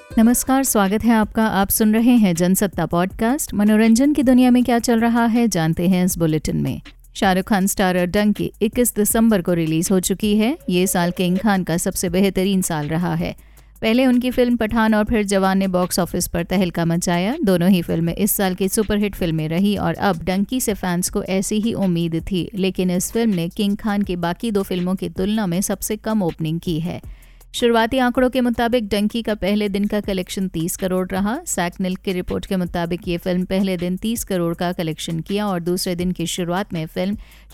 नमस्कार, स्वागत है आपका। आप सुन रहे हैं जनसत्ता पॉडकास्ट। मनोरंजन की दुनिया में क्या चल रहा है जानते हैं इस बुलेटिन में। शाहरुख खान स्टारर डंकी 21 दिसंबर को रिलीज हो चुकी है। ये साल किंग खान का सबसे बेहतरीन साल रहा है। पहले उनकी फिल्म पठान और फिर जवान ने बॉक्स ऑफिस पर तहलका मचाया। दोनों ही फिल्में इस साल की सुपरहिट फिल्में रही और अब डंकी से फैंस को ऐसी ही उम्मीद थी, लेकिन इस फिल्म ने किंग खान की बाकी दो फिल्मों की तुलना में सबसे कम ओपनिंग की है। शुरुआती आंकड़ों के मुताबिक डंकी का पहले दिन का कलेक्शन 30 करोड़ रहा। सैकनिल की रिपोर्ट के मुताबिक ये फिल्म पहले दिन 30 करोड़ का कलेक्शन किया और दूसरे दिन की शुरुआत में फिल्म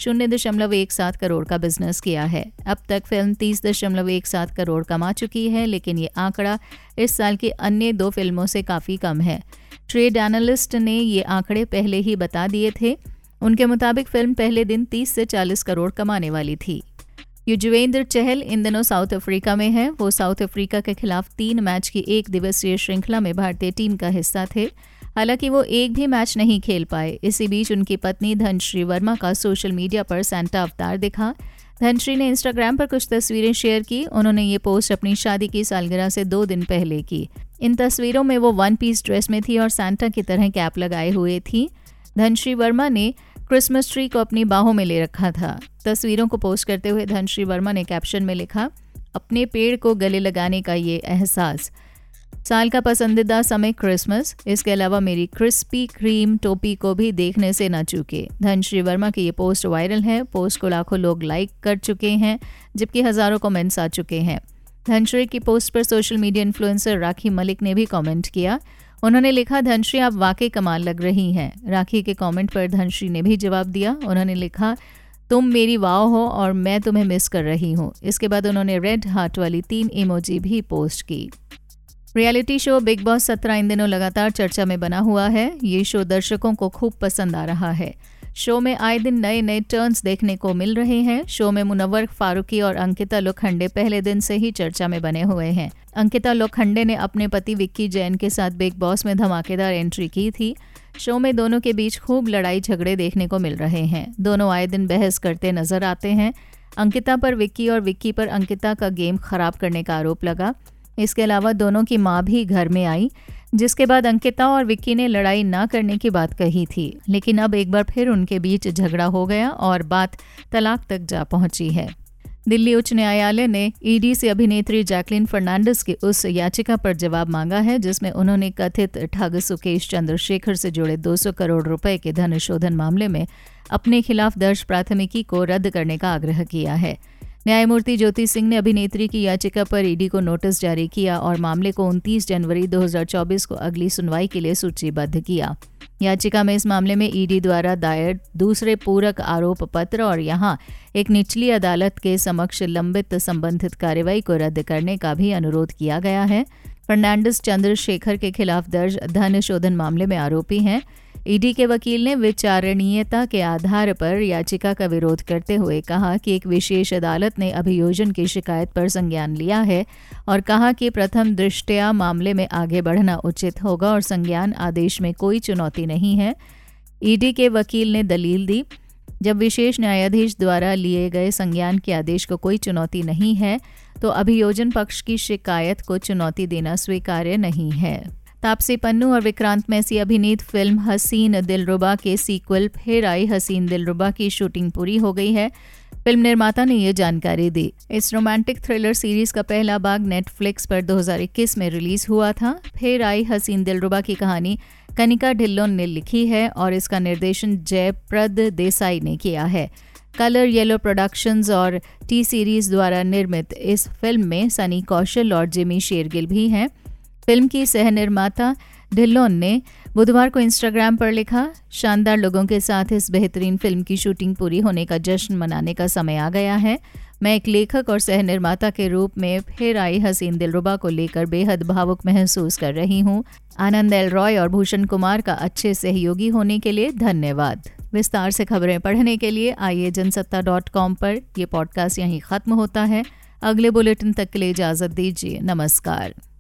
0.17 करोड़ का बिजनेस किया है। अब तक फिल्म 30.17 करोड़ कमा चुकी है, लेकिन ये आंकड़ा इस साल की अन्य दो फिल्मों से काफ़ी कम है। ट्रेड एनालिस्ट ने ये आंकड़े पहले ही बता दिए थे। उनके मुताबिक फिल्म पहले दिन 30 से 40 करोड़ कमाने वाली थी। युजवेंद्र चहल इन दिनों साउथ अफ्रीका में है। वो साउथ अफ्रीका के खिलाफ 3 मैच की एक दिवसीय श्रृंखला में भारतीय टीम का हिस्सा थे। हालांकि वो एक भी मैच नहीं खेल पाए। इसी बीच उनकी पत्नी धनश्री वर्मा का सोशल मीडिया पर सैंटा अवतार दिखा। धनश्री ने इंस्टाग्राम पर कुछ तस्वीरें शेयर की। उन्होंने ये पोस्ट अपनी शादी की सालगिरह से 2 दिन पहले की। इन तस्वीरों में वो 1 पीस ड्रेस में थी और सैंटा की तरह कैप लगाए हुए थी। धनश्री वर्मा ने क्रिसमस ट्री को अपनी बाहों में ले रखा था। तस्वीरों को पोस्ट करते हुए धनश्री वर्मा ने कैप्शन में लिखा, अपने पेड़ को गले लगाने का ये एहसास। साल का पसंदीदा समय क्रिसमस। इसके अलावा मेरी क्रिस्पी क्रीम टोपी को भी देखने से न चूके। धनश्री वर्मा की ये पोस्ट वायरल है। पोस्ट को लाखों लोग लाइक कर चुके हैं, जबकि हजारों कमेंट्स आ चुके हैं। धनश्री की पोस्ट पर social media influencer Rakhi Malik ने भी कमेंट किया। उन्होंने लिखा, धनश्री आप वाकई कमाल लग रही हैं। राखी के कमेंट पर धनश्री ने भी जवाब दिया। उन्होंने लिखा, तुम मेरी वाव हो और मैं तुम्हें मिस कर रही हूँ। इसके बाद उन्होंने रेड हार्ट वाली 3 इमोजी भी पोस्ट की। रियलिटी शो बिग बॉस 17 इन दिनों लगातार चर्चा में बना हुआ है। ये शो दर्शकों को खूब पसंद आ रहा है। शो में आए दिन नए नए टर्न्स देखने को मिल रहे हैं। शो में मुनव्वर फारूकी और अंकिता लोखंडे पहले दिन से ही चर्चा में बने हुए हैं। अंकिता लोखंडे ने अपने पति विक्की जैन के साथ बिग बॉस में धमाकेदार एंट्री की थी। शो में दोनों के बीच खूब लड़ाई झगड़े देखने को मिल रहे हैं। दोनों आए दिन बहस करते नजर आते हैं। अंकिता पर विक्की और विक्की पर अंकिता का गेम खराब करने का आरोप लगा। इसके अलावा दोनों की मां भी घर में आई, जिसके बाद अंकिता और विक्की ने लड़ाई ना करने की बात कही थी, लेकिन अब एक बार फिर उनके बीच झगड़ा हो गया और बात तलाक तक जा पहुंची है। दिल्ली उच्च न्यायालय ने ईडी से अभिनेत्री जैकलिन फर्नांडिस की उस याचिका पर जवाब मांगा है जिसमें उन्होंने कथित ठग सुकेश चंद्रशेखर से जुड़े 200 करोड़ रुपए के धन शोधन मामले में अपने खिलाफ दर्ज प्राथमिकी को रद्द करने का आग्रह किया है। न्यायमूर्ति ज्योति सिंह ने अभिनेत्री की याचिका पर ईडी को नोटिस जारी किया और मामले को 29 जनवरी 2024 को अगली सुनवाई के लिए सूचीबद्ध किया। याचिका में इस मामले में ईडी द्वारा दायर दूसरे पूरक आरोप पत्र और यहां एक निचली अदालत के समक्ष लंबित संबंधित कार्रवाई को रद्द करने का भी अनुरोध किया गया है। फर्नांडिस चंद्रशेखर के खिलाफ दर्ज धन शोधन मामले में आरोपी हैं। ईडी के वकील ने विचारणीयता के आधार पर याचिका का विरोध करते हुए कहा कि एक विशेष अदालत ने अभियोजन की शिकायत पर संज्ञान लिया है और कहा कि प्रथम दृष्टया मामले में आगे बढ़ना उचित होगा और संज्ञान आदेश में कोई चुनौती नहीं है। ईडी के वकील ने दलील दी, जब विशेष न्यायाधीश द्वारा लिए गए संज्ञान के आदेश को कोई चुनौती नहीं है तो अभियोजन पक्ष की शिकायत को चुनौती देना स्वीकार्य नहीं है। तापसी पन्नू और विक्रांत मैसी अभिनीत फिल्म हसीन दिलरुबा के सीक्वल फिर आई हसीन दिलरुबा की शूटिंग पूरी हो गई है। फिल्म निर्माता ने ये जानकारी दी। इस रोमांटिक थ्रिलर सीरीज का पहला भाग नेटफ्लिक्स पर 2021 में रिलीज हुआ था। फिर आई हसीन दिलरुबा की कहानी कनिका ढिल्लोन ने लिखी है और इसका निर्देशन जयप्रद देसाई ने किया है। कलर येलो प्रोडक्शंस और टी सीरीज द्वारा निर्मित इस फिल्म में सनी कौशल और जिमी शेरगिल भी हैं। फिल्म की सह निर्माता ढिल्लोन ने बुधवार को इंस्टाग्राम पर लिखा, शानदार लोगों के साथ इस बेहतरीन फिल्म की शूटिंग पूरी होने का जश्न मनाने का समय आ गया है। मैं एक लेखक और सह निर्माता के रूप में फिर आई हसीन दिलरुबा को लेकर बेहद भावुक महसूस कर रही हूँ। आनंद एल रॉय और भूषण कुमार का अच्छे सहयोगी होने के लिए धन्यवाद। विस्तार से खबरें पढ़ने के लिए आइए जनसत्ता.com पर। यह पॉडकास्ट यहीं खत्म होता है। अगले बुलेटिन तक के लिए इजाजत दीजिए। नमस्कार।